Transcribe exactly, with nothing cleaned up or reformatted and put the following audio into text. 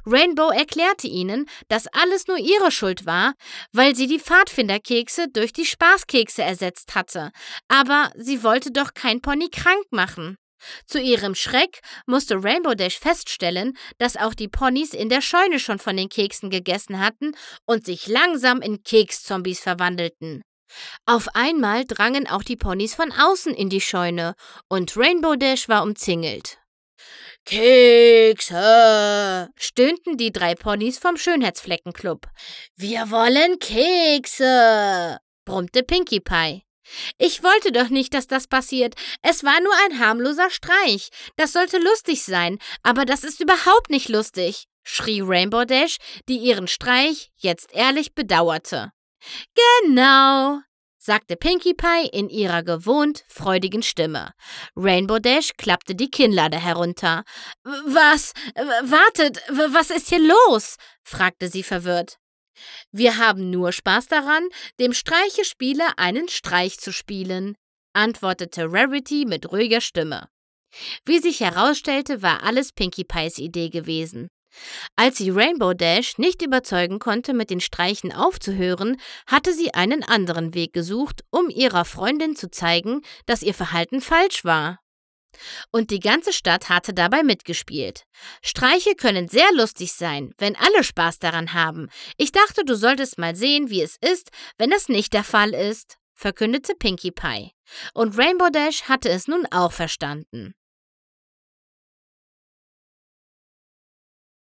Rainbow erklärte ihnen, dass alles nur ihre Schuld war, weil sie die Pfadfinderkekse durch die Spaßkekse ersetzt hatte. Aber sie wollte doch kein Pony krank machen. Zu ihrem Schreck musste Rainbow Dash feststellen, dass auch die Ponys in der Scheune schon von den Keksen gegessen hatten und sich langsam in Kekszombies verwandelten. Auf einmal drangen auch die Ponys von außen in die Scheune und Rainbow Dash war umzingelt. »Kekse«, stöhnten die drei Ponys vom Schönheitsfleckenclub. »Wir wollen Kekse«, brummte Pinkie Pie. »Ich wollte doch nicht, dass das passiert. Es war nur ein harmloser Streich. Das sollte lustig sein, aber das ist überhaupt nicht lustig«, schrie Rainbow Dash, die ihren Streich jetzt ehrlich bedauerte. »Genau«, sagte Pinkie Pie in ihrer gewohnt freudigen Stimme. Rainbow Dash klappte die Kinnlade herunter. »Was? Wartet, was ist hier los?« fragte sie verwirrt. »Wir haben nur Spaß daran, dem Streichespieler einen Streich zu spielen«, antwortete Rarity mit ruhiger Stimme. Wie sich herausstellte, war alles Pinkie Pies Idee gewesen. Als sie Rainbow Dash nicht überzeugen konnte, mit den Streichen aufzuhören, hatte sie einen anderen Weg gesucht, um ihrer Freundin zu zeigen, dass ihr Verhalten falsch war. Und die ganze Stadt hatte dabei mitgespielt. Streiche können sehr lustig sein, wenn alle Spaß daran haben. Ich dachte, du solltest mal sehen, wie es ist, wenn das nicht der Fall ist, verkündete Pinkie Pie. Und Rainbow Dash hatte es nun auch verstanden.